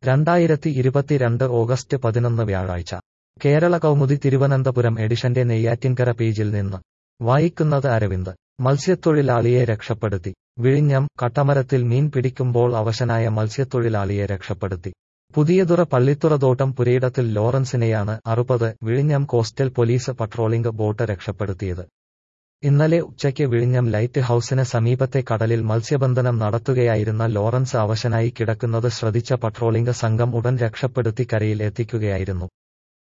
2022 August 11 വ്യാഴാഴ്ച കേരള കൗമുദി തിരുവനന്തപുരം എഡിഷന്റെ നെയ്യാറ്റിൻകര പേജിൽ നിന്ന് വായിക്കുന്നത് അരവിന്ദ്. മത്സ്യത്തൊഴിലാളിയെ രക്ഷപ്പെടുത്തി. വിഴിഞ്ഞം. കട്ടമരത്തിൽ മീൻ പിടിക്കുമ്പോൾ അവശനായ മത്സ്യത്തൊഴിലാളിയെ രക്ഷപ്പെടുത്തി. പുതിയതുറ പള്ളിത്തുറതോട്ടം പുരയിടത്തിൽ ലോറൻസിനെയാണ് 60 വിഴിഞ്ഞം കോസ്റ്റൽ പോലീസ് പട്രോളിംഗ് ബോട്ട് രക്ഷപ്പെടുത്തിയത്. ഇന്നലെ ഉച്ചയ്ക്ക് വിഴിഞ്ഞം ലൈറ്റ് ഹൌസിന് സമീപത്തെ കടലിൽ മത്സ്യബന്ധനം നടത്തുകയായിരുന്ന ലോറൻസ് അവശനായി കിടക്കുന്നത് ശ്രദ്ധിച്ച പട്രോളിംഗ് സംഘം ഉടൻ രക്ഷപ്പെടുത്തി കരയിൽ എത്തിക്കുകയായിരുന്നു.